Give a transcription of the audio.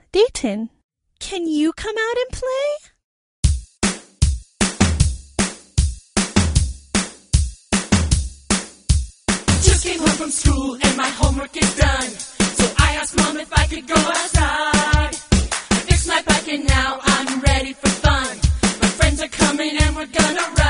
Dayton, can you come out and play? Just came home from school and my homework is done. So I asked Mom if I could go outside. I fixed my bike and now I'm ready for fun. My friends are coming and we're gonna ride.